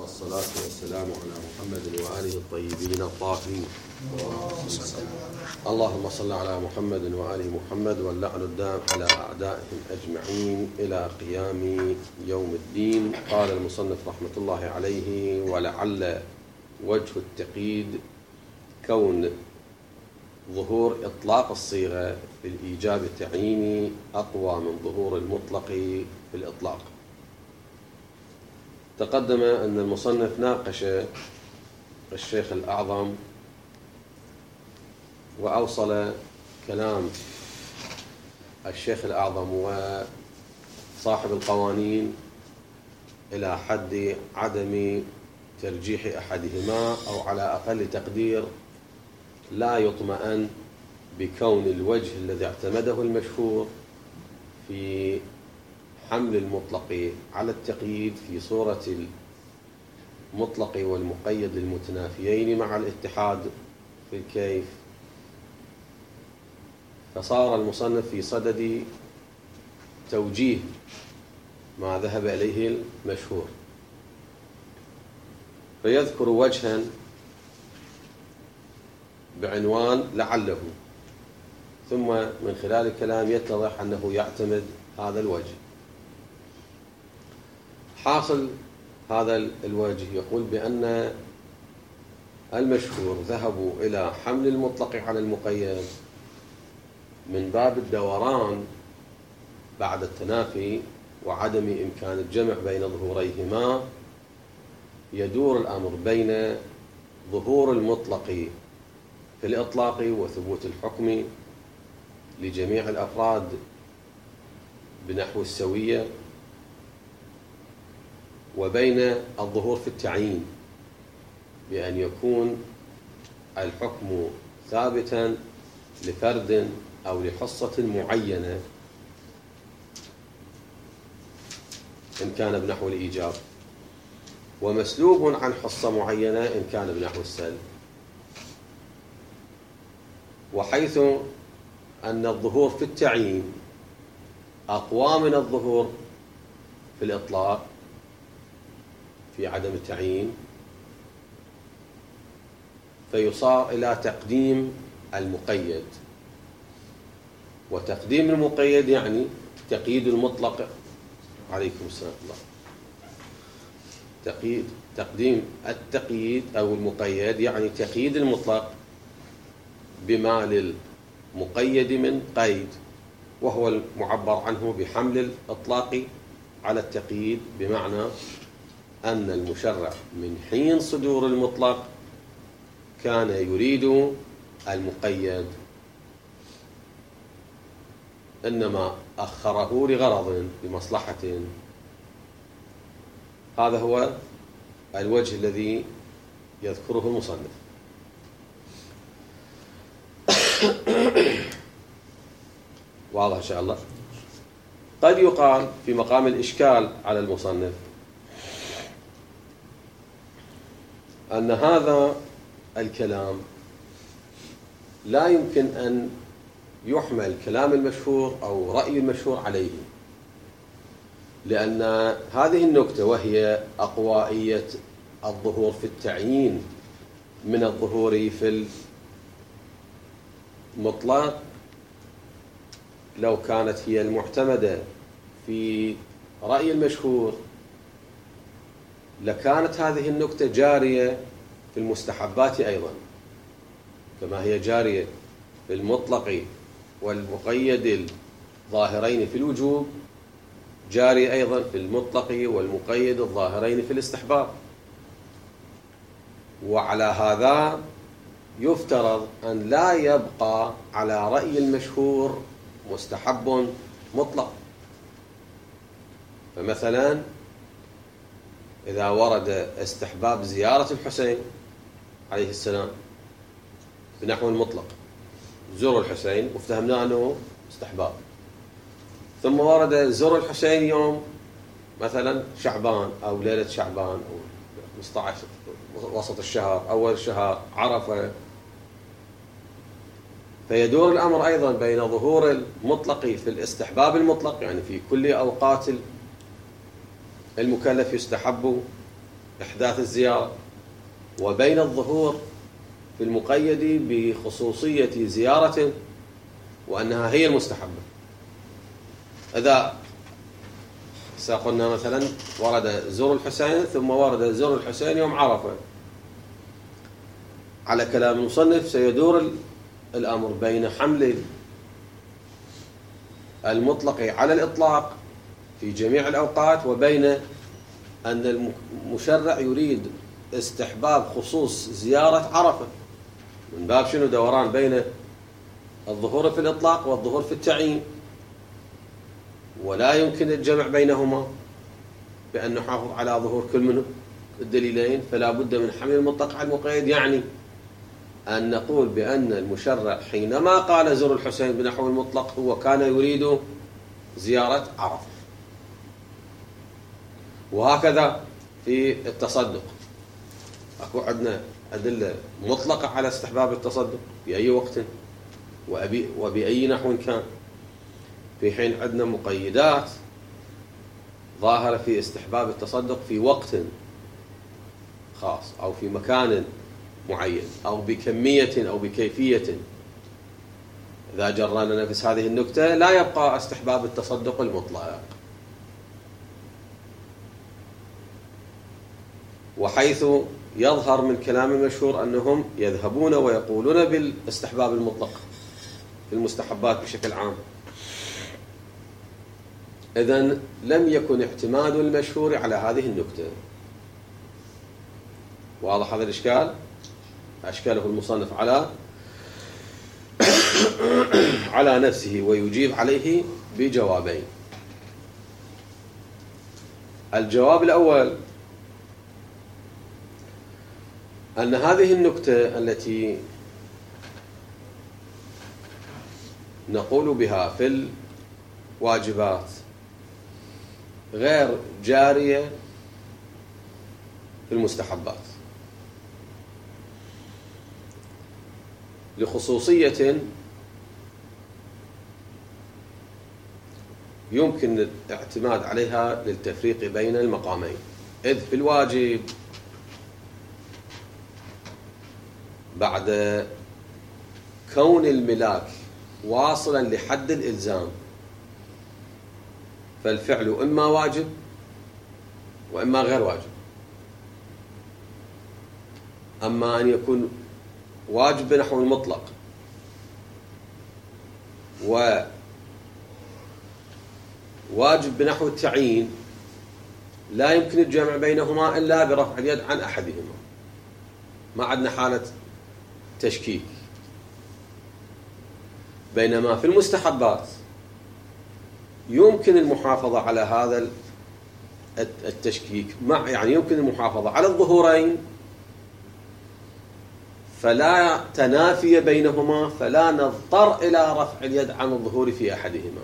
والصلاة والسلام على محمد وآله الطيبين الطاهرين. اللهم صل على محمد وآل محمد واللعن الدام على أعدائهم أجمعين إلى قيام يوم الدين. قال المصنف رحمة الله عليه: ولعل وجه التقييد كون ظهور إطلاق الصيغة في الإيجاب التعييني أقوى من ظهور المطلق في الإطلاق. تقدم أن المصنف ناقش الشيخ الأعظم وأوصل كلام الشيخ الأعظم وصاحب القوانين إلى حد عدم ترجيح أحدهما، أو على أقل تقدير لا يطمئن بكون الوجه الذي اعتمده المشهور في حمل المطلق على التقييد في صورة المطلق والمقيد المتنافيين مع الاتحاد في الكيف، فصار المصنف في صدد توجيه ما ذهب إليه المشهور، فيذكر وجها بعنوان لعله، ثم من خلال الكلام يتضح أنه يعتمد هذا الوجه. حاصل هذا الوجه يقول بأن المشهور ذهبوا إلى حمل المطلق على المقيد من باب الدوران بعد التنافي وعدم إمكان الجمع بين ظهوريهما. يدور الأمر بين ظهور المطلق في الإطلاق وثبوت الحكم لجميع الأفراد بنحو السوية، وبين الظهور في التعيين بأن يكون الحكم ثابتا لفرد أو لحصة معينة إن كان بنحو الإيجاب، ومسلوب عن حصة معينة إن كان بنحو السلب. وحيث أن الظهور في التعيين أقوى من الظهور في الإطلاق في عدم التعيين، فيصار إلى تقديم المقيد، وتقديم المقيد يعني تقييد المطلق. عليكم السلام. تقديم التقييد أو المقيد يعني تقييد المطلق بما للمقيد من قيد، وهو المعبر عنه بحمل الإطلاق على التقييد، بمعنى أن المشرع من حين صدور المطلق كان يريد المقيد، إنما أخره لغرض بمصلحة. هذا هو الوجه الذي يذكره المصنف. واضح إن شاء الله. قد يقال في مقام الإشكال على المصنف أن هذا الكلام لا يمكن أن يحمل كلام المشهور أو رأي المشهور عليه، لأن هذه النكتة وهي أقوائية الظهور في التعيين من الظهور في المطلق، لو كانت هي المعتمدة في رأي المشهور لكانت هذه النكتة جارية في المستحبات أيضا، كما هي جارية في المطلق والمقيد الظاهرين في الوجوب، جاري أيضا في المطلق والمقيد الظاهرين في الاستحباب. وعلى هذا يفترض أن لا يبقى على رأي المشهور مستحب مطلق. فمثلا إذا ورد استحباب زيارة الحسين عليه السلام بنحو المطلق، زوروا الحسين وافتهمنا أنه استحباب، ثم ورد زور الحسين يوم مثلا شعبان أو ليلة شعبان أو 15 وسط الشهر أول الشهر عرفة، فيدور الأمر أيضا بين ظهور المطلق في الاستحباب المطلق، يعني في كل أوقات المكلف يستحب إحداث الزيارة وبين الظهور في المقيد بخصوصية زيارة وأنها هي المستحبة. إذا قلنا مثلا ورد زور الحسين ثم ورد زور الحسين يوم عرفة، على كلام المصنف سيدور الأمر بين حمل المطلق على الإطلاق في جميع الأوقات وبين أن المشرع يريد استحباب خصوص زيارة عرفة، من باب شنو؟ دوران بين الظهور في الإطلاق والظهور في التعيين، ولا يمكن الجمع بينهما بأن نحافظ على ظهور كل من الدليلين، فلا بد من حمل المطلق على المقيد. يعني أن نقول بأن المشرع حينما قال زور الحسين بنحو المطلق هو كان يريد زيارة عرفة. وهكذا في التصدق، أكو عندنا أدلة مطلقة على استحباب التصدق في أي وقت وبأي نحو كان، في حين عندنا مقيدات ظاهرة في استحباب التصدق في وقت خاص أو في مكان معين أو بكمية أو بكيفية. إذا جرنا نفس هذه النكتة لا يبقى استحباب التصدق المطلق. وحيث يظهر من كلام المشهور أنهم يذهبون ويقولون بالاستحباب المطلق في المستحبات بشكل عام، إذن لم يكن اعتماد المشهور على هذه النكتة. واضح هذا الإشكال؟ أشكاله المصنف على نفسه ويجيب عليه بجوابين. الجواب الأول أن هذه النكتة التي نقول بها في الواجبات غير جارية في المستحبات لخصوصية يمكن الاعتماد عليها للتفريق بين المقامين. إذ في الواجب بعد كون الملاك واصلا لحد الإلزام فالفعل إما واجب وإما غير واجب. أما أن يكون واجب بنحو المطلق وواجب بنحو التعيين لا يمكن الجمع بينهما إلا برفع اليد عن أحدهما، ما عندنا حالة تشكيك. بينما في المستحبات يمكن المحافظة على هذا التشكيك، يعني يمكن المحافظة على الظهورين فلا تنافي بينهما، فلا نضطر إلى رفع اليد عن الظهور في أحدهما،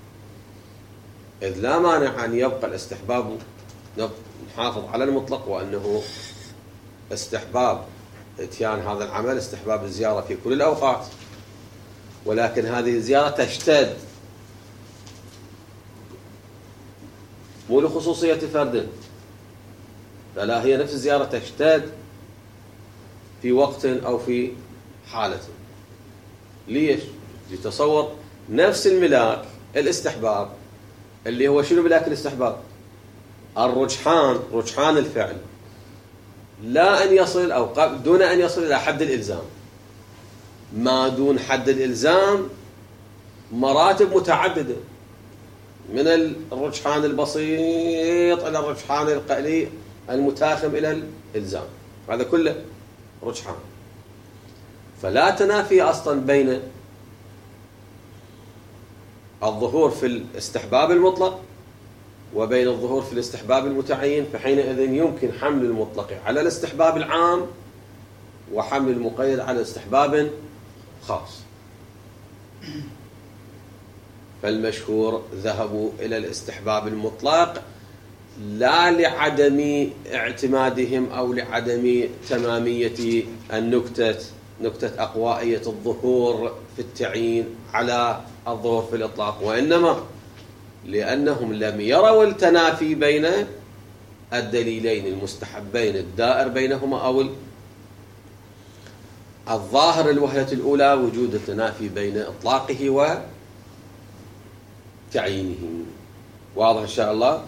إذ لا مانع أن يبقى الاستحباب نحافظ على المطلق وأنه استحباب اتيان هذا العمل، استحباب الزيارة في كل الأوقات، ولكن هذه الزيارة تشتد مو لخصوصية فرد، فلا هي نفس الزيارة تشتد في وقت أو في حالة. ليش؟ لتصور نفس الملاك الاستحباب اللي هو شنو ملاك الاستحباب؟ رجحان الفعل، لا أن يصل أو دون أن يصل إلى حد الإلزام. ما دون حد الإلزام مراتب متعددة، من الرجحان البسيط إلى الرجحان القليل المتاخم إلى الإلزام، هذا كله رجحان. فلا تنافي أصلا بين الظهور في الاستحباب المطلق وبين الظهور في الاستحباب المتعين، فحينئذ يمكن حمل المطلق على الاستحباب العام وحمل المقيد على استحباب خاص. فالمشهور ذهبوا إلى الاستحباب المطلق لا لعدم اعتمادهم أو لعدم تمامية نكتة أقوائية الظهور في التعيين على الظهور في الإطلاق، وإنما لأنهم لم يروا التنافي بين الدليلين المستحبين الدائر بينهما أو الظاهر الوهلة الأولى وجود التنافي بين إطلاقه وتعيينه. واضح إن شاء الله؟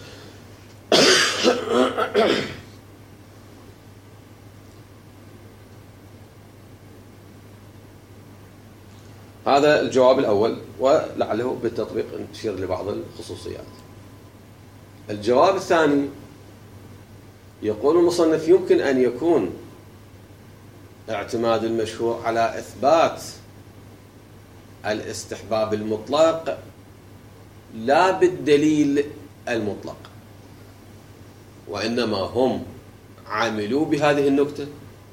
هذا الجواب الأول، ولعله بالتطبيق نشير لبعض الخصوصيات. الجواب الثاني يقول المصنف: يمكن أن يكون اعتماد المشهور على إثبات الاستحباب المطلق لا بالدليل المطلق، وإنما هم عملوا بهذه النكتة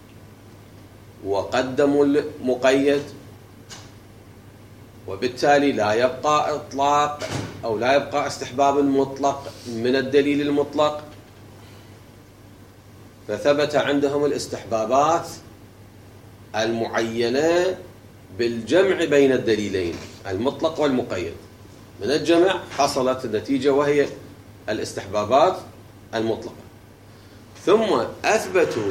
وقدموا المقيد، وبالتالي لا يبقى إطلاق أو لا يبقى استحباب المطلق من الدليل المطلق، فثبت عندهم الاستحبابات المعينة بالجمع بين الدليلين المطلق والمقيد. من الجمع حصلت النتيجة وهي الاستحبابات المطلقة. ثم أثبتوا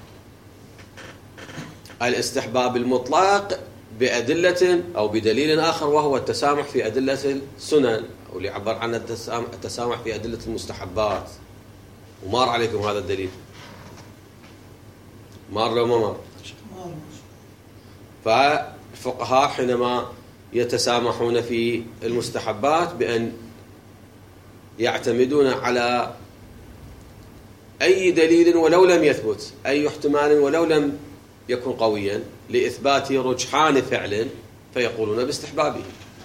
الاستحباب المطلق بأدلة أو بدليل آخر، وهو التسامح في أدلة السنن، أو اللي يعبر عن التسامح في أدلة المستحبات. ومار عليكم هذا الدليل؟ مار لو ما مار؟ فالفقهاء حينما يتسامحون في المستحبات بأن يعتمدون على أي دليل ولو لم يثبت، أي احتمال ولو لم يكن قويا لإثبات رجحان فعل، فيقولون باستحبابه.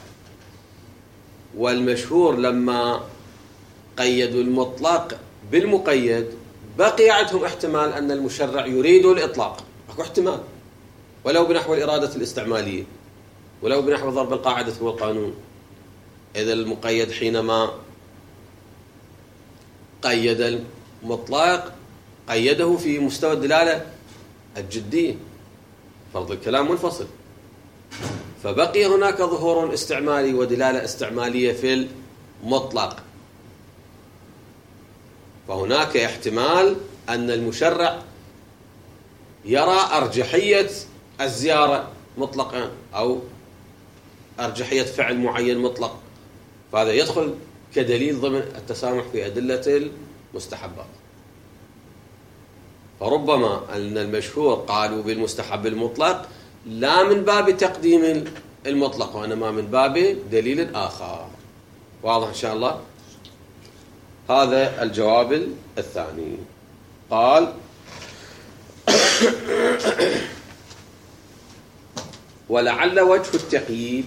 والمشهور لما قيدوا المطلق بالمقيد بقي عندهم احتمال أن المشرع يريد الإطلاق، أكو احتمال ولو بنحو الإرادة الاستعمالية، ولو بنحو ضرب القاعدة والقانون. إذا المقيد حينما قيد المطلق قيده في مستوى الدلالة الجدية، فرض الكلام منفصل، فبقي هناك ظهور استعمالي ودلالة استعمالية في المطلق، فهناك احتمال أن المشرع يرى أرجحية الزيارة مطلقا أو أرجحية فعل معين مطلق، فهذا يدخل كدليل ضمن التسامح في أدلة المستحبات. فربما أن المشهور قالوا بالمستحب المطلق لا من باب تقديم المطلق، وإنما من باب دليل آخر. واضح إن شاء الله؟ هذا الجواب الثاني. قال: ولعل وجه التقييد،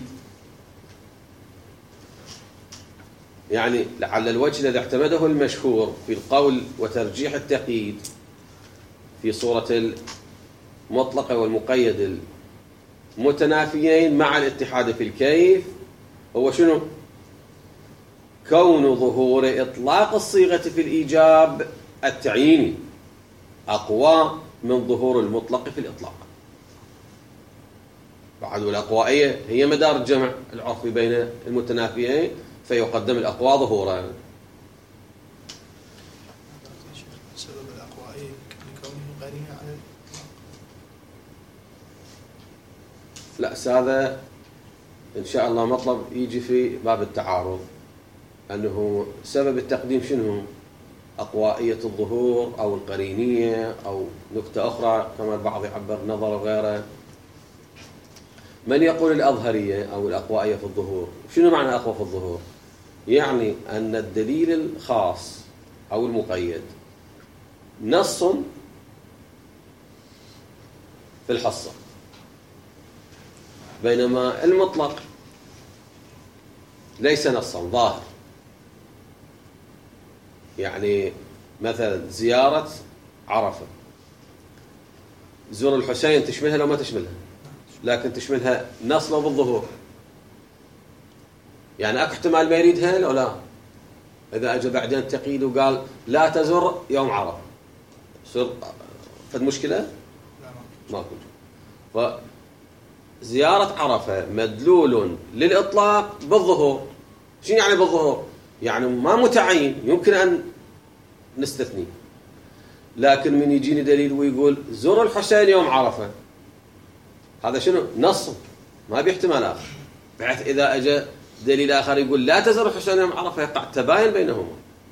يعني لعل الوجه الذي اعتمده المشهور في القول وترجيح التقييد في صورة المطلق والمقيد المتنافيين مع الاتحاد في الكيف، هو شنو؟ كون ظهور إطلاق الصيغة في الإيجاب التعييني أقوى من ظهور المطلق في الإطلاق. بعد الأقوائية هي مدار الجمع العرفي بين المتنافيين، فيقدم الأقوى ظهورا. سبب الأقوائية لكونه قرينة على الإطلاق. لا، هذا إن شاء الله مطلب يجي في باب التعارض، أنه سبب التقديم شنو؟ أقوائية الظهور أو القرينية أو نكتة أخرى كما البعض يعبر نظر وغيره. من يقول الأظهرية أو الأقوائية في الظهور؟ شنو معنى أقوى في الظهور؟ يعني أن الدليل الخاص أو المقيد نص في الحصة، بينما المطلق ليس نصا ظاهر. يعني مثلا زيارة عرفة، زور الحسين تشملها لو ما تشملها، لكن تشملها نص لو بالظهور. يعني أكو احتمال ما يريدها لو لا، إذا أجى بعدين تقييد وقال لا تزر يوم عرفة، صار فد مشكلة؟ ما كنت. فزيارة عرفة مدلول للإطلاق بالظهور. شنو يعني بالظهور؟ يعني ما متعين، يمكن أن نستثني. لكن من يجيني دليل ويقول زور الحسين يوم عرفة، هذا شنو؟ نص ما بيحتمل آخر، بحيث إذا أجى دليل آخر يقول لا تزور الحسين يوم عرفة يقع تباين بينهما.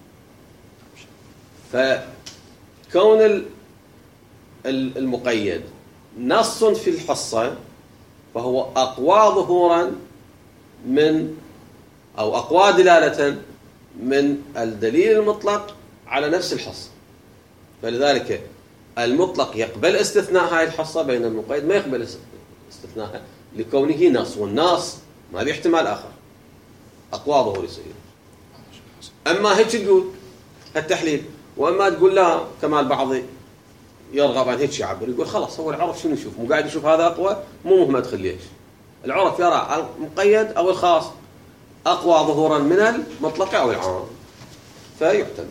فكون المقيد نص في الحصة فهو أقوى ظهورا من أو أقوى دلالة من الدليل المطلق على نفس الحصة. فلذلك المطلق يقبل استثناء هاي الحصة، بين المقيد ما يقبل استثناءها لكونه نص، والنص ما بيحتمل آخر، أقوى ظهور يصير. أما هيك تقول التحليل، وأما تقول لا كما البعض يرغب عن هيك يعبر، يقول خلاص هو العرف شنو يشوف، مو قاعد يشوف هذا أقوى، مو مهم أدخل ليش. العرف يرى المقيد أو الخاص أقوى ظهورا من المطلق أو العام، فيحتمل.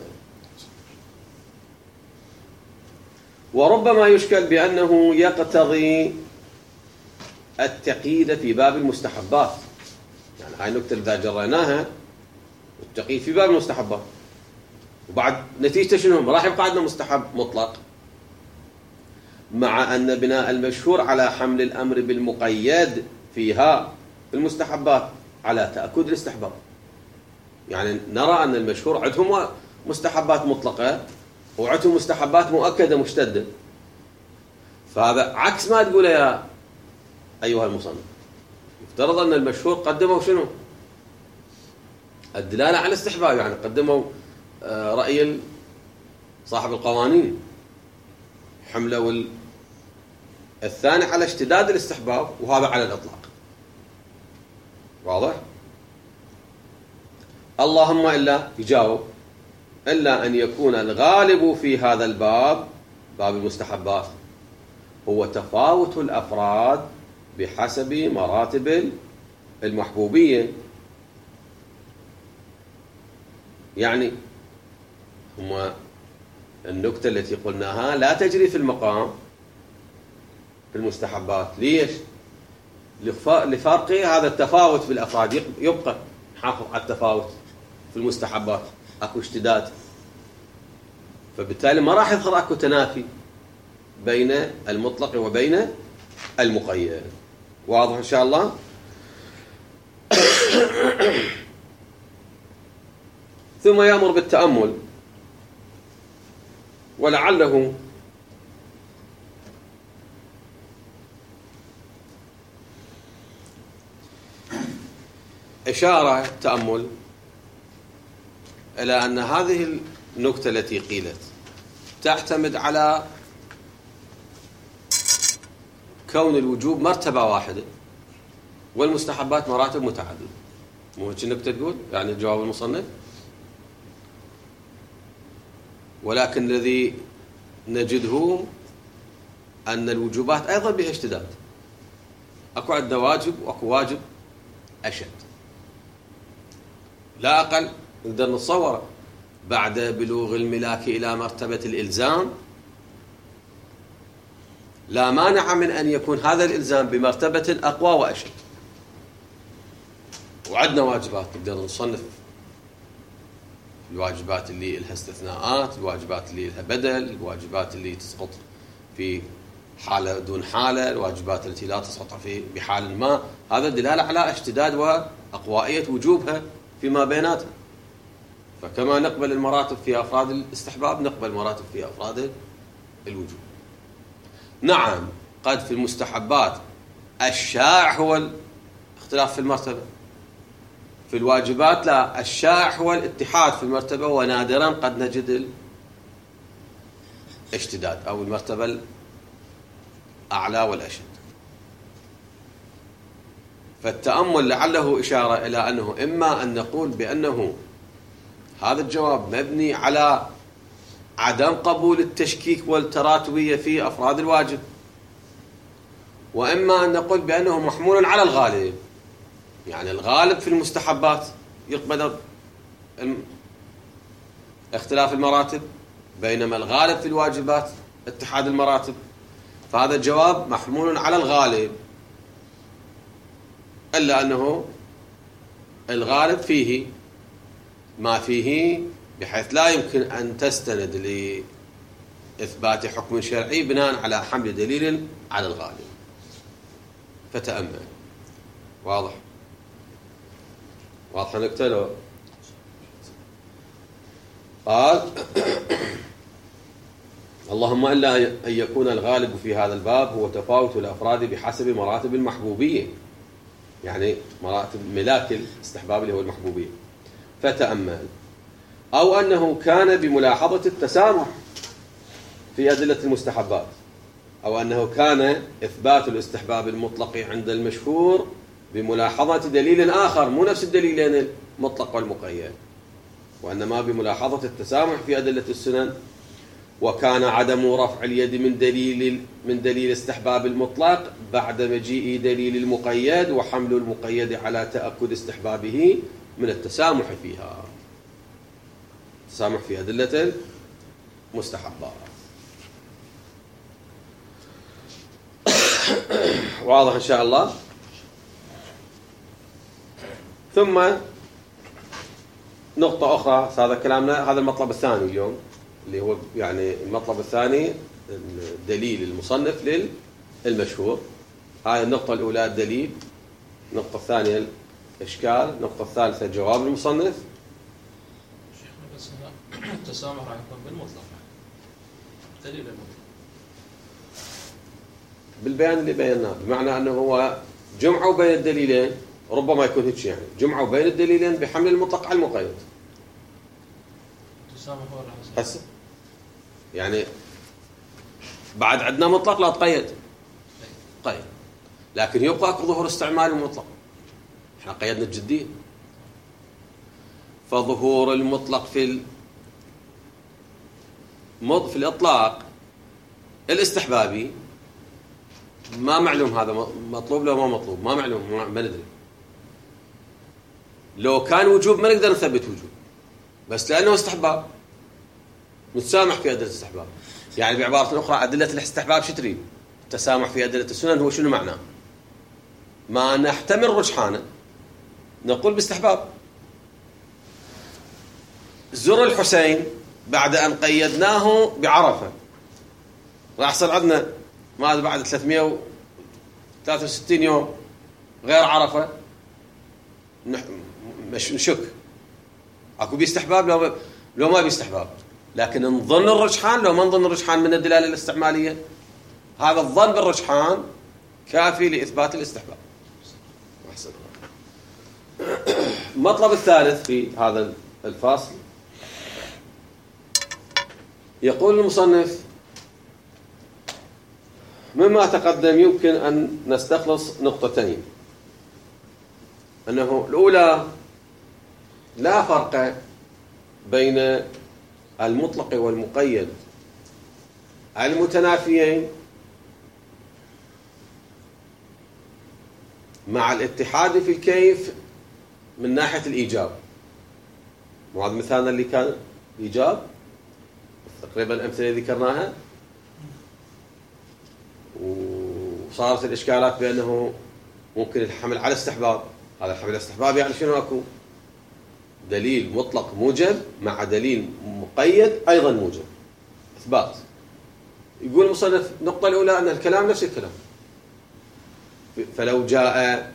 وربما يشكل بأنه يقتضي التقييد في باب المستحبات، يعني هاي النكتة إذا جريناها التقييد في باب المستحبات، وبعد نتيجة شنو؟ راح يبقى عندنا مستحب مطلق، مع أن بناء المشهور على حمل الأمر بالمقيد فيها في المستحبات على تأكد الاستحباب. يعني نرى أن المشهور عندهم مستحبات مطلقة وعندهم مستحبات مؤكدة مشتدة، فهذا عكس ما تقول يا أيها المصنف. يفترض أن المشهور قدموا شنو؟ الدلالة على الاستحباب، يعني قدموا رأي صاحب القوانين، حملوا الثاني على اشتداد الاستحباب وهذا على الإطلاق. واضح؟ اللهم إلا يجاوب إلا أن يكون الغالب في هذا الباب، باب المستحبات، هو تفاوت الأفراد بحسب مراتب المحبوبية. يعني هما النكتة التي قلناها لا تجري في المقام في المستحبات. ليش؟ لفرق هذا التفاوت في الأفراد، يبقى حافظ على التفاوت في المستحبات، أكو اشتداد، فبالتالي ما راح يظهر أكو تنافي بين المطلق وبين المقيد. واضح إن شاء الله؟ ثم يأمر بالتأمل، ولعله إشارة تأمل إلى أن هذه النكتة التي قيلت تعتمد على كون الوجوب مرتبة واحدة والمستحبات مراتب متعددة. مو هيك النكتة تقول؟ يعني جواب المصنف. ولكن الذي نجده أن الوجوبات أيضا بها اشتداد، أكو عندنا واجب وأكو واجب أشد، لا أقل. نقدر نتصور بعد بلوغ الملاك إلى مرتبة الإلزام لا مانع من أن يكون هذا الإلزام بمرتبة أقوى وأشد. وعندنا واجبات نقدر نصنف الواجبات اللي لها استثناءات، الواجبات اللي لها بدل، الواجبات اللي تسقط في حالة دون حالة، الواجبات التي لا تسقط في بحال ما. هذا دلالة على اشتداد وأقوائية وجوبها فيما بيناتها. فكما نقبل المراتب في أفراد الاستحباب نقبل مراتب في أفراد الوجوب. نعم قد في المستحبات الشائع هو الاختلاف في المرتبة، في الواجبات لا، الشائع هو الاتحاد في المرتبة، ونادرا قد نجد الاشتداد أو المرتبة الأعلى والأشد. فالتأمل لعله إشارة إلى أنه إما أن نقول بأنه هذا الجواب مبني على عدم قبول التشكيك والتراتبية في أفراد الواجب، وإما أن نقول بأنه محمول على الغالب، يعني الغالب في المستحبات يقبل اختلاف المراتب، بينما الغالب في الواجبات اتحاد المراتب. فهذا الجواب محمول على الغالب، إلا أنه الغالب فيه ما فيه بحيث لا يمكن أن تستند لإثبات حكم شرعي بناء على حمل دليل على الغالب. فتأمل. واضح نقتله. قال اللهم إلا أن يكون الغالب في هذا الباب هو تفاوت الأفراد بحسب مراتب المحبوبية، يعني مراتب ملاك الاستحباب اللي هو المحبوبية. فتأمل. أو أنه كان بملاحظة التسامح في أدلة المستحبات، أو أنه كان إثبات الاستحباب المطلق عند المشهور بملاحظة دليل آخر مو نفس الدليلين المطلق والمقيد، وإنما بملاحظة التسامح في أدلة السنن. وكان عدم رفع اليد من دليل استحباب المطلق بعد مجيء دليل المقيد، وحمل المقيد على تأكد استحبابه من التسامح فيها. التسامح في أدلة المستحبات. واضح إن شاء الله. ثم نقطة أخرى، هذا كلامنا، هذا المطلب الثاني اليوم اللي هو يعني المطلب الثاني دليل المصنف للمشهور. هاي النقطة الأولى الدليل، النقطة الثانية الإشكال، النقطة الثالثة جواب المصنف. شيخنا بس هنا التسامح راح يكون بالمطلق، دليل المطلق بالبيان اللي بيناه، بمعنى أنه هو جمعوا بين الدليلين، ربما يكون هيك يعني جمعوا بين الدليلين بحمل المطلق على المقيد. التسامح هو راح هسه يعني بعد عندنا مطلق لا تقيد، قيد، لكن يبقى اكو ظهور استعمال المطلق. احنا قيدنا الجدية، فظهور المطلق في الإطلاق الاستحبابي ما معلوم هذا مطلوب لو ما مطلوب، ما معلوم، ما ندري. لو كان وجوب ما نقدر نثبت وجوب، بس لأنه استحباب نتسامح في أدلة الاستحباب. يعني بعبارة أخرى أدلة الاستحباب شو تريد؟ التسامح في أدلة السنن هو شنو معناه؟ ما نحتمل رجحانه نقول باستحباب. زر الحسين بعد أن قيدناه بعرفة راح يصير عندنا ماذا بعد 363 يوم غير عرفة، نشك اكو بيستحباب لو ما بيستحباب، لكن نظن الرجحان لو ما نظن الرجحان من الدلالة الاستعمالية، هذا الظن بالرجحان كافي لإثبات الاستحباب. أحسن. المطلب الثالث في هذا الفصل يقول المصنف مما تقدم يمكن أن نستخلص نقطتين، أنه الأولى لا فرق بين المطلق والمقيد المتنافيين مع الاتحاد في الكيف من ناحية الإيجاب. وهذا مثالنا اللي كان إيجاب تقريبا الأمثلة اللي ذكرناها، وصارت الإشكالات بأنه ممكن الحمل على استحباب. هذا الحمل على استحباب يعني شنو؟ أكو دليل مطلق موجب مع دليل مقيد أيضا موجب، إثبات. يقول المصنف النقطة الأولى أن الكلام نفس الكلام، فلو جاء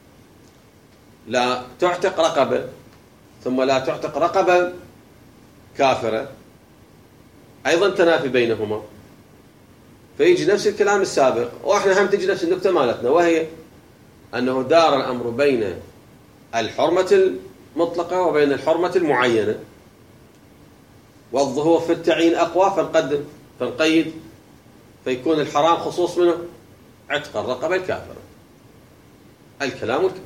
لا تعتق رقبة ثم لا تعتق رقبة كافرة أيضا تنافي بينهما، فيجي نفس الكلام السابق، وإحنا هم تجي نفس النقطة مالتنا، وهي أنه دار الأمر بين الحرمة المطلقة وبين الحرمة المعينة، والظهور في التعيين أقوى فنقيد، فيكون الحرام خصوص منه عتق الرقبة الكافرة. الكلام والكلام.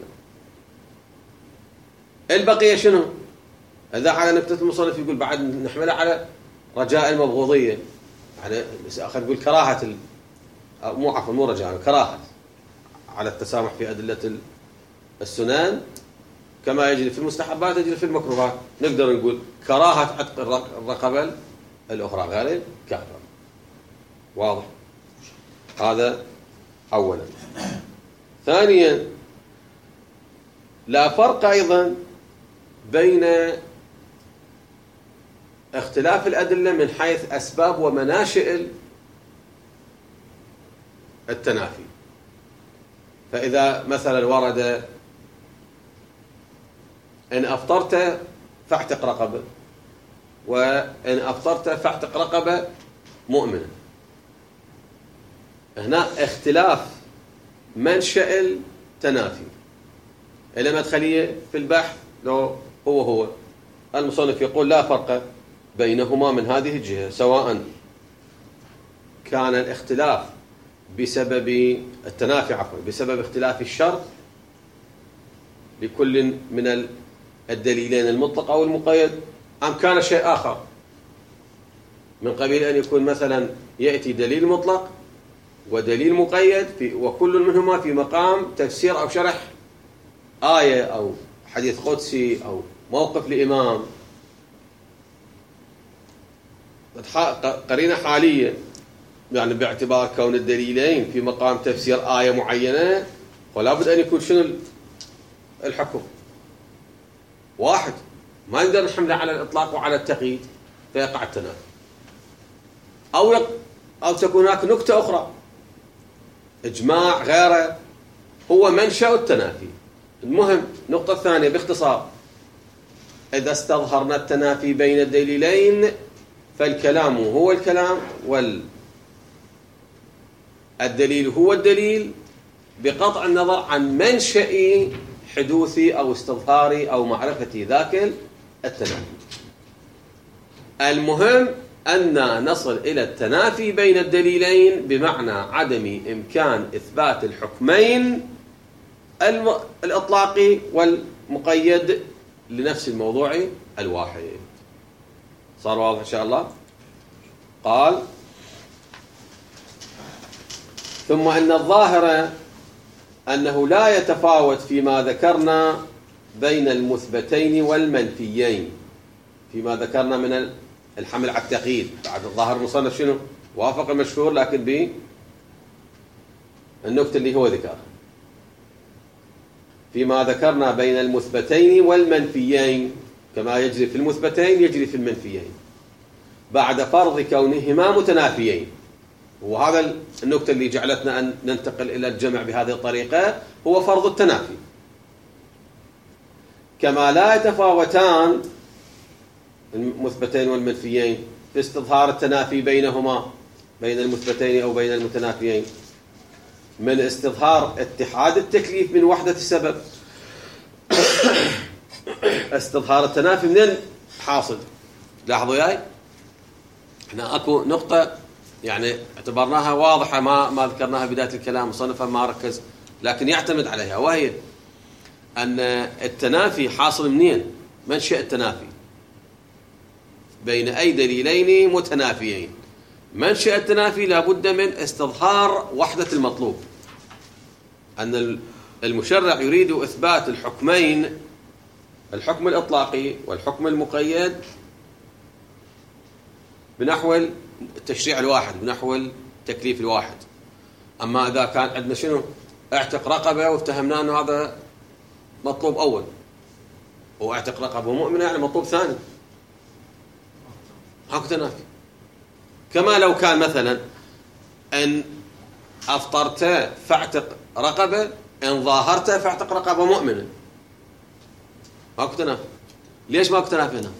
البقية شنو؟ إذا على نقطة المصنف يقول بعد نحملها على رجاء المبغوضية، يعني خلينا نقول كراهة مو رجاء، كراهة على التسامح في أدلة السنن كما يجري في المستحبات يجري في المكروهات. نقدر نقول كراهة عتق الرقبة الأخرى غير الكافرة. واضح؟ هذا أولا. ثانيا لا فرق أيضا بين اختلاف الأدلة من حيث أسباب ومناشئ التنافي. فإذا مثلا ورد إن أفطرت فاعتق رقبة، وإن أفطرت فاعتق رقبة مؤمنة، هنا اختلاف منشأ التنافي. إلى مدخلية في البحث لو هو المصنف يقول لا فرق بينهما من هذه الجهة، سواء كان الاختلاف بسبب التنافي بسبب اختلاف الشرط لكل من الدليلين المطلق أو المقيد، أم كان شيء آخر من قبيل أن يكون مثلا يأتي دليل مطلق ودليل مقيد وكل منهما في مقام تفسير أو شرح آية أو حديث قدسي أو موقف لإمام، قرينة حالية يعني باعتبار كون الدليلين في مقام تفسير آية معينة، ولا بد أن يكون شنو الحكم واحد، ما نقدر نحمله على الإطلاق وعلى التقييد فيقع التنافي، أو تكون هناك نكتة أخرى إجماع غيره هو منشأ التنافي. المهم النقطة الثانية باختصار، إذا استظهرنا التنافي بين الدليلين فالكلام هو الكلام والدليل هو الدليل، بقطع النظر عن منشأ حدوثي أو استظهاري أو معرفة ذاك التنافي. المهم أن نصل إلى التنافي بين الدليلين بمعنى عدم إمكان إثبات الحكمين الإطلاقي والمقيد لنفس الموضوع الواحد. صار واضح إن شاء الله؟ قال ثم أن الظاهر أنه لا يتفاوت فيما ذكرنا بين المثبتين والمنفيين، فيما ذكرنا من الحمل على التقييد. بعد الظاهر المصنف شنو؟ وافق المشهور لكن بالنكتة اللي هو ذكرها. فيما ذكرنا بين المثبتين والمنفيين كما يجري في المثبتين يجري في المنفيين بعد فرض كونهما متنافيين. وهذا النكتة اللي جعلتنا أن ننتقل إلى الجمع بهذه الطريقة هو فرض التنافي. كما لا يتفاوتان المثبتين والمنفيين في استظهار التنافي بينهما بين المثبتين أو بين المتنافيين من استظهار اتحاد التكليف من وحدة السبب. استظهار التنافي منين حاصل؟ لاحظوا ياي احنا اكو نقطة يعني اعتبرناها واضحة ما ذكرناها بداية الكلام، مصنفا ما ركز لكن يعتمد عليها، وهي أن التنافي حاصل منين؟ منشأ التنافي بين أي دليلين متنافيين. منشأ التنافي لابد من استظهار وحدة المطلوب، أن المشرع يريد إثبات الحكمين، الحكم الإطلاقي والحكم المقيد، بنحو التشريع الواحد، بنحو التكليف الواحد. أما إذا كان عندنا شنو؟ اعتق رقبة وافتهمنا أنه هذا مطلوب أول، واعتق رقبة مؤمنة يعني مطلوب ثاني، هاكو تنافي. كما لو كان مثلا أن أفطرت فاعتق رقبة، إن ظاهرت فاعتق رقبة مؤمنة، هاكو تنافي. ليش ماكو تنافي هنا؟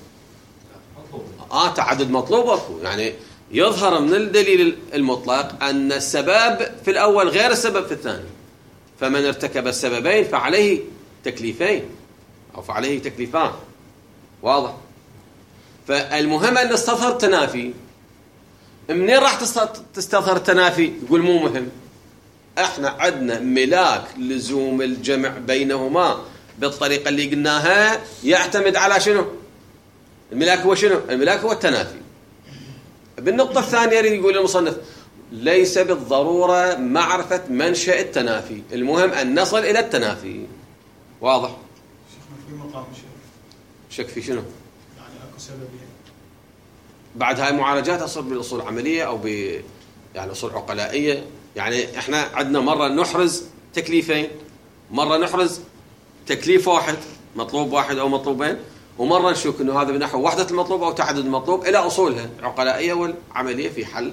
تعدد مطلوب أكو، يعني يظهر من الدليل المطلق أن السبب في الأول غير السبب في الثاني، فمن ارتكب السببين فعليه تكليفين أو فعليه تكليفان. واضح؟ فالمهم أن نستظهر التنافي. منين راح تستظهر التنافي؟ يقول مو مهم، احنا عندنا ملاك لزوم الجمع بينهما بالطريقة اللي قلناها يعتمد على شنو؟ الملاك هو شنو؟ الملاك هو التنافي. بالنقطة الثانية يقول المصنف ليس بالضرورة معرفة منشأ التنافي، المهم أن نصل إلى التنافي. واضح؟ في مقام شك في شنو؟ يعني أكو سببين. بعد هاي المعالجات تصير بالأصول العملية أو يعني أصول عقلائية. يعني إحنا عندنا مرة نحرز تكليفين، مرة نحرز تكليف واحد، مطلوب واحد أو مطلوبين، ومرة نشوف أنه هذا بنحو وحدة المطلوب أو تعدد المطلوب إلى أصولها العقلائية والعملية في حل.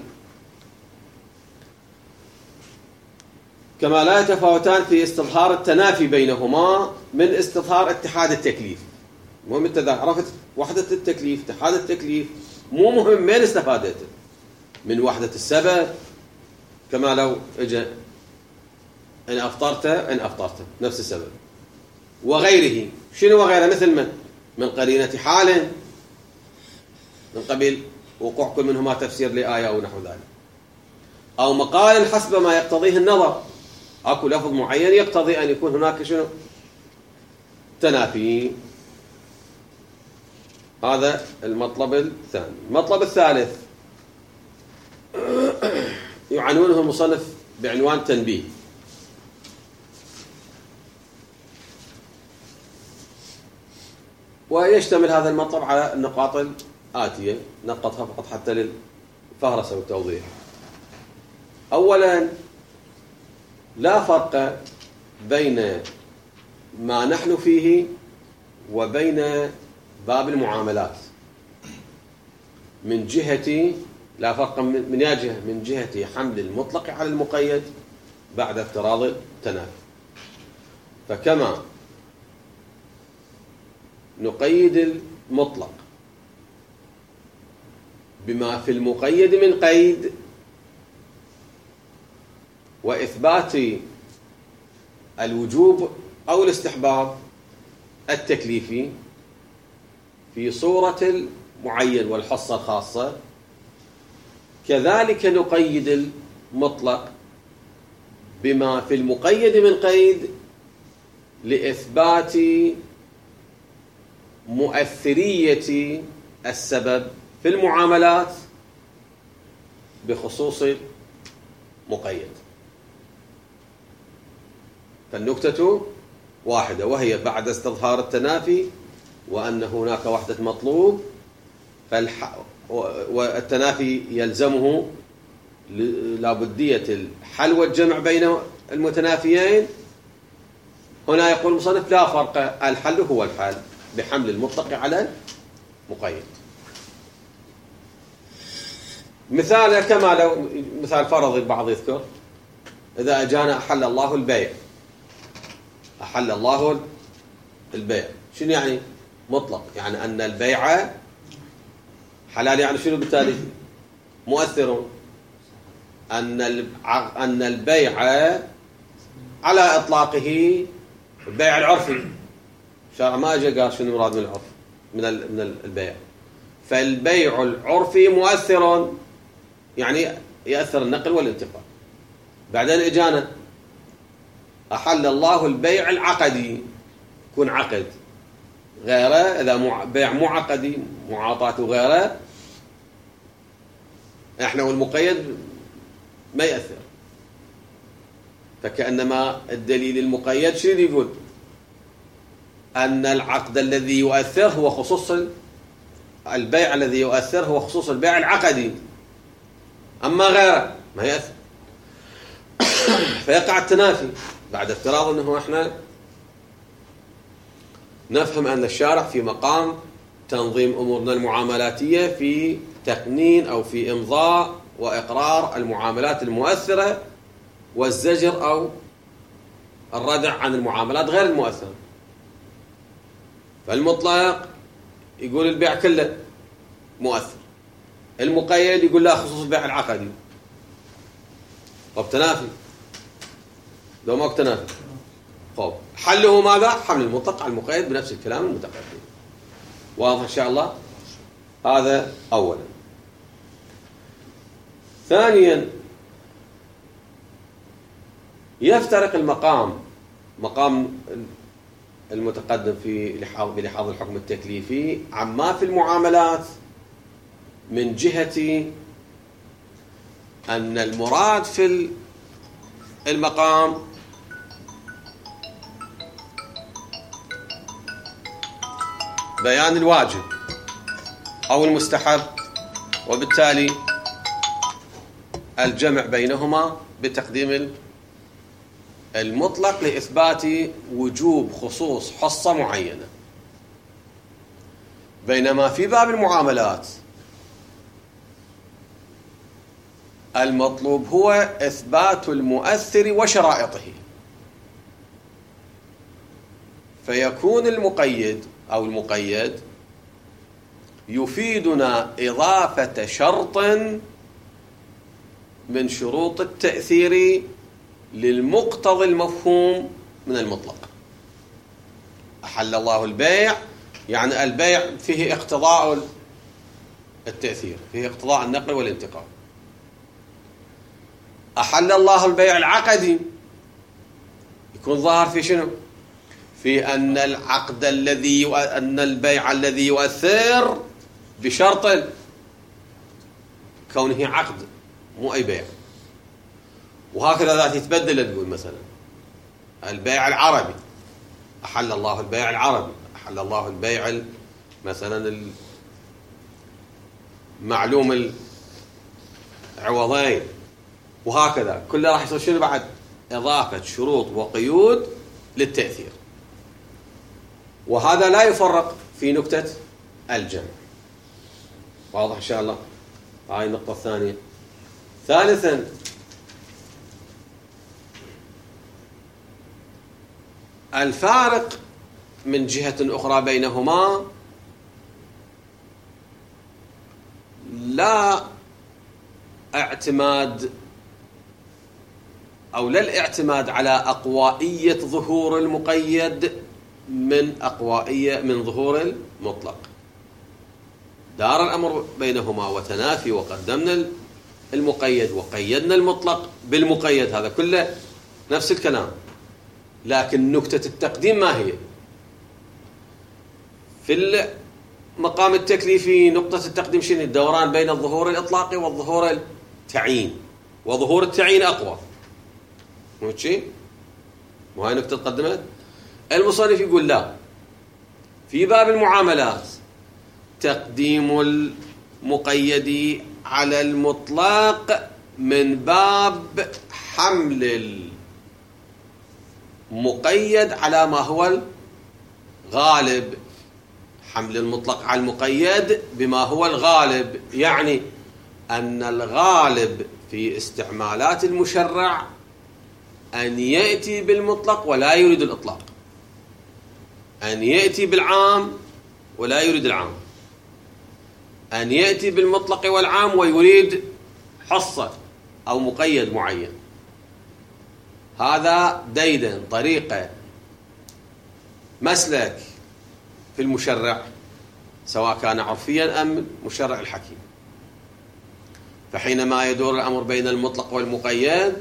كما لا يتفاوتان في استظهار التنافي بينهما من استظهار اتحاد التكليف. المهم أنت إذا عرفت وحدة التكليف اتحاد التكليف مو مهم من استفادته من وحدة السبب، كما لو اجى إن أفطرت نفس السبب وغيره. شنو وغيره؟ مثل من قرينة حال من قبيل وقوع كل منهما تفسير لآية أو نحو ذلك، أو مقال حسب ما يقتضيه النظر. أكو لفظ معين يقتضي أن يكون هناك شنو؟ تنافي. هذا المطلب الثاني. المطلب الثالث يعنونه المصنف بعنوان تنبيه. ويشتمل هذا المطلب على النقاط الآتية، نقطها فقط حتى للفهرسة والتوضيح. أولا، لا فرق بين ما نحن فيه وبين باب المعاملات من جهة، لا فرق من جهة حمل المطلق على المقيد بعد افتراض التنافي. فكما نقيد المطلق بما في المقيد من قيد وإثبات الوجوب أو الاستحباب التكليفي في صورة المعين والحصة الخاصة، كذلك نقيد المطلق بما في المقيد من قيد لإثبات مؤثرية السبب في المعاملات بخصوص مقيد. فالنكتة واحدة، وهي بعد استظهار التنافي وأن هناك وحدة مطلوب والتنافي يلزمه لابدية الحل والجمع بين المتنافيين. هنا يقول المصنف لا فرق، الحل هو الحل بحمل المطلق على المقيد. مثال كما لو مثال فرضي البعض يذكر، إذا أجانا أحل الله البيع، أحل الله البيع شنو يعني؟ مطلق، يعني أن البيع حلال، يعني شنو بالتالي؟ مؤثر. أن البيع على إطلاقه البيع العرفي، شرع ما أجى قال شنو المراد من العرف من البيع. فالبيع العرفي مؤثر، يعني يأثر النقل والانتقال. بعدين إجانا أحل الله البيع العقدي، يكون عقد غيره، إذا بيع مو عقدي معاطاة وغيره، إحنا والمقيد ما يأثر. فكأنما الدليل المقيد شنو يقول؟ أن العقد الذي يؤثر هو خصوص البيع الذي يؤثر هو خصوص البيع العقدي، أما غيره ما يأثر. فيقع التنافي بعد افتراض أنه إحنا نفهم أن الشارع في مقام تنظيم أمورنا المعاملاتية في تقنين أو في إمضاء وإقرار المعاملات المؤثرة والزجر أو الردع عن المعاملات غير المؤثرة. فالمطلق يقول البيع كله مؤثر، المقيد يقول لا خصوص البيع العقدي. طب تنافي لو ما تنافي، طب حله ماذا؟ حمل المطلق على المقيد بنفس الكلام المتقدم. واضح إن شاء الله؟ هذا أولا. ثانيا، يفترق مقام المتقدم بلحاظ الحكم التكليفي عما في المعاملات من جهة أن المراد في المقام بيان الواجب أو المستحب، وبالتالي الجمع بينهما بتقديم المطلق لإثبات وجوب خصوص حصة معينة. بينما في باب المعاملات المطلوب هو إثبات المؤثر وشرائطه، فيكون المقيد أو المقيد يفيدنا إضافة شرط من شروط التأثير للمقتضى المفهوم من المطلق. أحل الله البيع، يعني البيع فيه اقتضاء التأثير، فيه اقتضاء النقل والانتقال. أحل الله البيع العقدي، يكون ظاهر في شنو؟ في أن العقد أن البيع الذي يؤثر بشرط كونه عقد مو أي بيع. وهكذا ذات يتبدل، نقول مثلا البيع العربي، أحل الله البيع العربي، أحل الله البيع مثلا المعلوم العوضين، وهكذا كله راح يصير شنو بعد؟ إضافة شروط وقيود للتأثير. وهذا لا يفرق في نكتة الجمع. واضح إن شاء الله؟ هاي النقطة الثانية. ثالثا، الفارق من جهة أخرى بينهما لا اعتماد أو لا الاعتماد على أقوائية ظهور المقيد من ظهور المطلق. دار الأمر بينهما وتنافي، وقدمنا المقيد وقيدنا المطلق بالمقيد، هذا كله نفس الكلام. لكن نكتة التقديم ما هي؟ في المقام التكليفي نقطة التقديم شنو؟ الدوران بين الظهور الإطلاقي والظهور التعيين، وظهور التعيين أقوى. مو شيء؟ وهي نكتة قدمت. المصنف يقول لا، في باب المعاملات تقديم المقيد على المطلق من باب حمل المقيد على ما هو الغالب، حمل المطلق على المقيد بما هو الغالب، يعني أن الغالب في استعمالات المشرع أن يأتي بالمطلق ولا يريد الإطلاق، أن يأتي بالعام ولا يريد العام، أن يأتي بالمطلق والعام ويريد حصة أو مقيد معين. هذا ديدن، طريقة، مسلك في المشرع، سواء كان عرفيا أم مشرع الحكيم. فحينما يدور الأمر بين المطلق والمقيد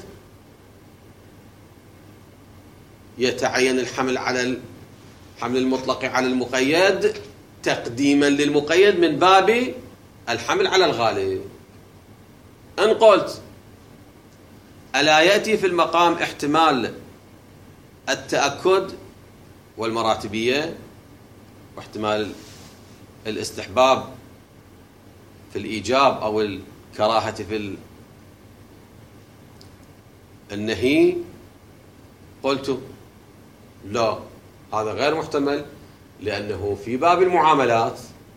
يتعين الحمل على حمل المطلق على المقيد تقديما للمقيد من باب الحمل على الغالب. إن قلت ألا يأتي في المقام احتمال التأكد والمراتبية واحتمال الاستحباب في الإيجاب أو الكراهة في النهي؟ قلت لا، هذا غير محتمل، لأنه في باب المعاملات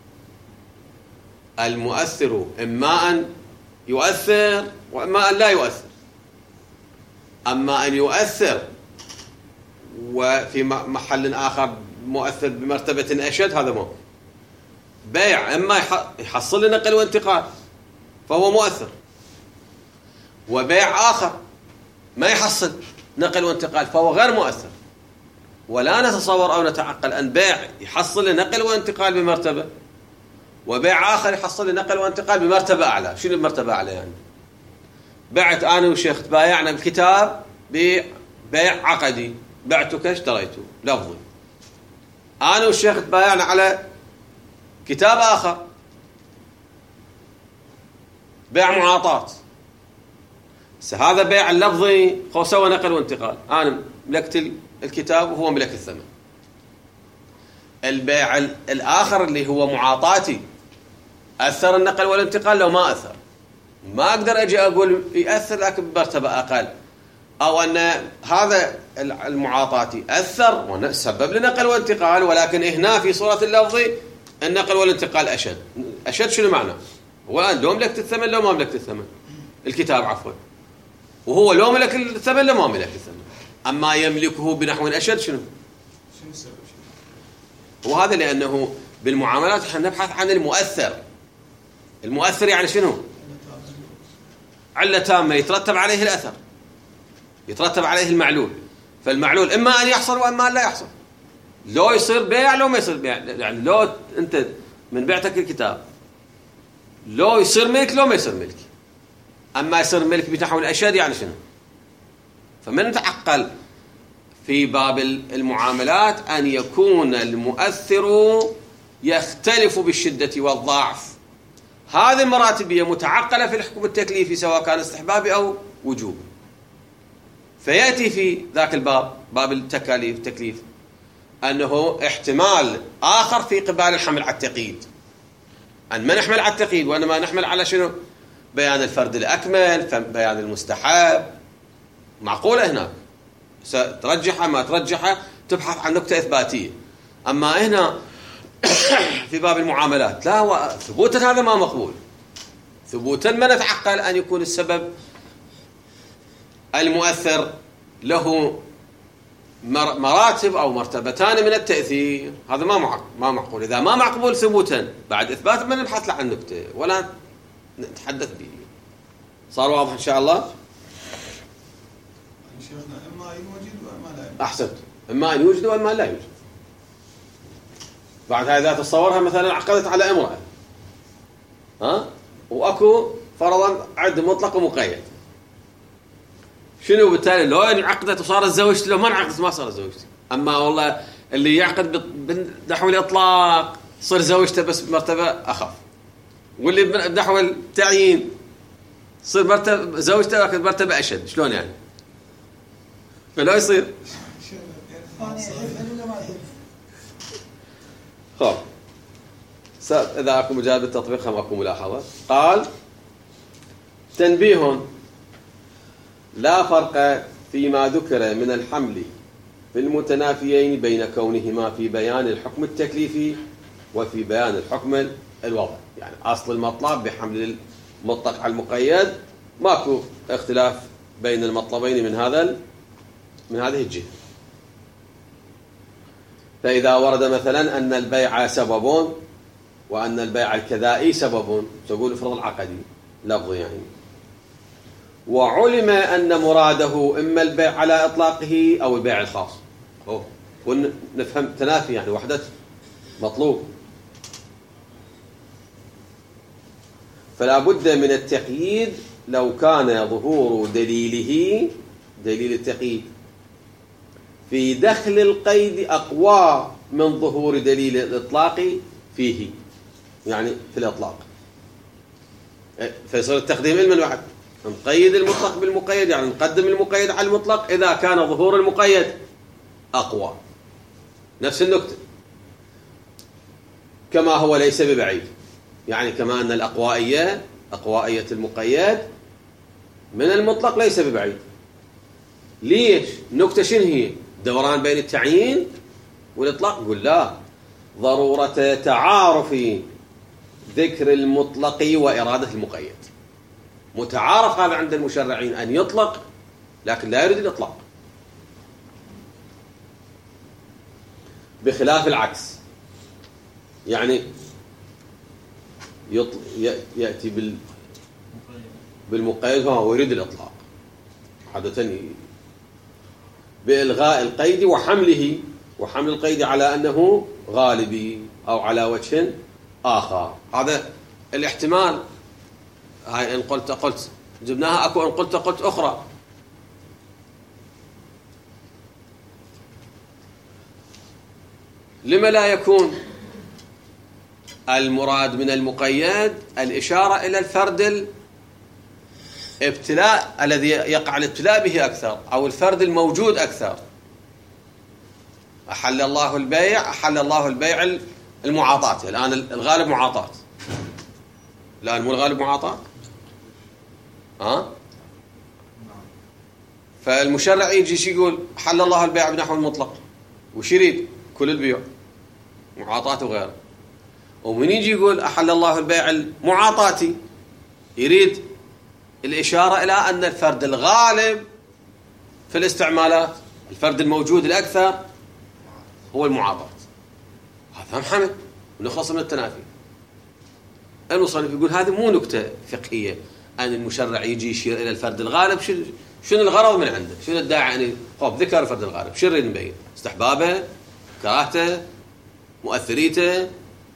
المؤثر إما أن يؤثر وإما أن لا يؤثر. أما أن يؤثر وفي محل آخر مؤثر بمرتبة أشد، هذا مو بيع. إما يحصل لي نقل وانتقال فهو مؤثر، وبيع آخر ما يحصل نقل وانتقال فهو غير مؤثر. ولا نتصور أو نتعقل أن بيع يحصل لي نقل وانتقال بمرتبة، وبيع آخر يحصل لي نقل وانتقال بمرتبة أعلى. شنو بمرتبة أعلى؟ يعني بعت أنا وشيخ تبايعنا بكتاب بيع عقدي، بعتك اشتريته لفظي. أنا والشيخ تبايعنا على كتاب آخر بيع معاطات. هذا بيع اللفظي هو سوى نقل وانتقال، أنا ملكت الكتاب وهو ملك الثمن. البيع الآخر اللي هو معاطاتي أثر النقل والانتقال لو ما أثر؟ ما أقدر أجي أقول يأثر لكن بمرتبة أقل، أو أن هذا المعاطاتي أثر وسبب لنقل وانتقال ولكن هنا في صورة اللفظي النقل والانتقال أشد شنو معنى؟ هو الآن لو ملكت الثمن لو ما ملكت الثمن، الكتاب عفوا، وهو لو ملك الثمن لو ما ملك الثمن، أما يملكه بنحو أشد شنو السبب؟ وهذا لأنه بالمعاملات احنا نبحث عن المؤثر يعني شنو؟ علة تامة يترتب عليه الأثر، يترتب عليه المعلول، فالمعلول إما أن يحصل وإما أن لا يحصل، لو يصير بيع لو ما يصير بيع، يعني لو أنت من بعتك الكتاب لو يصير ملك لو ما يصير ملك، أما يصير ملك بنحو الأشد يعني شنو؟ فمن تعقل في باب المعاملات أن يكون المؤثر يختلف بالشدة والضعف. هذه المراتب هي متعقلة في الحكم التكليفي سواء كان استحبابي أو وجوبي، فيأتي في ذاك الباب باب التكليف أنه احتمال آخر في قبال الحمل على التقييد، أن ما نحمل على التقييد وإنما نحمل على شنو؟ بيان الفرد الأكمل، بيان المستحب، معقولة هناك سترجحها ما ترجحها تبحث عن نكتة إثباتية. أما هنا في باب المعاملات لا، ثبوتا هذا ما مقبول، ثبوتا ما نتعقل أن يكون السبب المؤثر له مراتب أو مرتبتان من التأثير، هذا ما معقول. إذا ما معقول ثبوتا بعد إثبات ما نبحث عن نكتة ولا نتحدث به. صار واضح إن شاء الله؟ شيخنا إما يوجد وإما لا يوجد. أحسنت، إما أن يوجد وإما لا يوجد. بعد هذا تصورها مثلا عقدت على امرأة، وأكو فرضا عد مطلق ومقيد، شنو بالتالي لو انعقدت وصارت زوجتي لو ما انعقدت ما صارت زوجتي. أما والله اللي يعقد بنحو الإطلاق صار زوجته بس بمرتبة أخف، واللي بنحو التعيين صار مرتبة زوجته بمرتبة أشد، شلون يعني؟ فلا يصير. خب إذا أكو مجال بالتطبيق هم أكو ملاحظة. قال تنبيه: لا فرق فيما ذكر من الحمل في المتنافيين بين كونهما في بيان الحكم التكليفي وفي بيان الحكم الوضعي. يعني أصل المطلب بحمل المطلق على المقيد ماكو اختلاف بين المطلبين من هذه الجهة. فإذا ورد مثلا أن البيع سبب وأن البيع الكذائي سبب، تقول افرض العقدي لفظ يعني، وعلم أن مراده إما البيع على إطلاقه أو البيع الخاص، ونفهم تنافي يعني وحدة مطلوب، فلا بد من التقييد لو كان ظهور دليل التقييد في دخل القيد أقوى من ظهور دليل الإطلاق فيه، يعني في الإطلاق. فيصير التقديم علم الواحد، نقيد المطلق بالمقيد، يعني نقدم المقيد على المطلق إذا كان ظهور المقيد أقوى. نفس النكتة كما هو ليس ببعيد، يعني كما أن أقوائية المقيد من المطلق ليس ببعيد. ليش؟ نكتة شنو هي؟ دوران بين التعيين والإطلاق؟ قل لا، ضرورة تعارف ذكر المطلق وإرادة المقيد. متعارف هذا عند المشرعين أن يطلق لكن لا يريد الإطلاق، بخلاف العكس، يعني يأتي بالمقيد هو يريد الإطلاق عادة بإلغاء القيد وحمل القيد على أنه غالبي أو على وجه آخر. هذا الاحتمال. هاي إن قلت جبناها أكو، إن قلت أخرى. لما لا يكون المراد من المقيد الإشارة إلى الفرد الابتلاء الذي يقع الابتلاء به أكثر، أو الفرد الموجود أكثر. أحل الله البيع المعاطاة. الآن الغالب معاطاة، الآن مو الغالب معاطاة. فالمشرع يجي يقول حل الله البيع بنحو المطلق، وش يريد؟ كل البيوع، معاطاة وغيره. ومن يجي يقول أحل الله البيع المعاطاتي، يريد الإشارة إلى أن الفرد الغالب في الاستعمالات، الفرد الموجود الأكثر هو المعاطاة. هذا حمل ونخلص من التنافي. المصنف يقول هذه مو نكتة فقهية أن المشرع يجي يشير إلى الفرد الغالب. شنو الغرض من عنده؟ شنو الداعي؟ يعني ذكر الفرد الغالب، شو نريد نبين؟ استحبابه، كراهته، مؤثريته.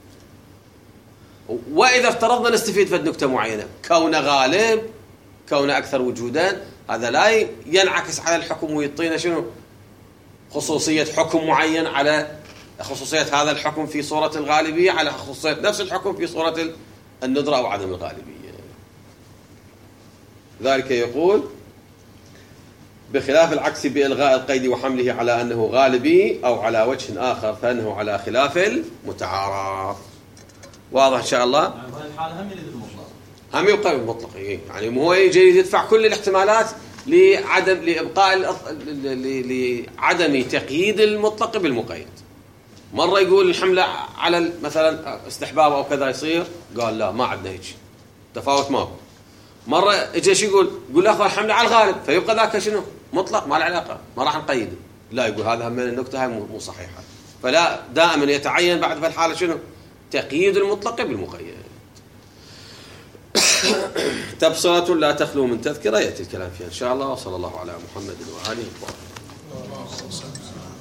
وإذا افترضنا نستفيد في نكتة معينة، كونه غالب، كونه أكثر وجودا، هذا لا ينعكس على الحكم ويعطينا شنو؟ خصوصية حكم معين على خصوصية هذا الحكم في صورة الغالبية على خصوصية نفس الحكم في صورة الندرة أو عدم الغالبية. ذلك يقول بخلاف العكس بإلغاء القيد وحمله على أنه غالبي أو على وجه آخر فإنه على خلاف المتعارف. واضح إن شاء الله؟ يعني بهذه الحالة هم يريد المطلق، هم يبقى المطلق. يعني هو يجي يدفع كل الاحتمالات لإبقاء لعدم تقييد المطلق بالمقيد. مرة يقول الحملة على مثلا استحباب أو كذا يصير، قال لا ما عندنا هيك، تفاوت ماكو. مرة ايش يقول لا أخوة الحملة على الغالب، فيبقى ذاك شنو؟ مطلق ما له علاقة، ما راح نقيده. لا، يقول هذا هم النكتة هاي مو صحيحة. فلا، دائما يتعين بعد الحالة شنو؟ تقييد المطلق بالمقيد. تبصرة لا تخلو من تذكرة، يأتي الكلام فيها إن شاء الله. وصلى الله على محمد وآله وصحبه.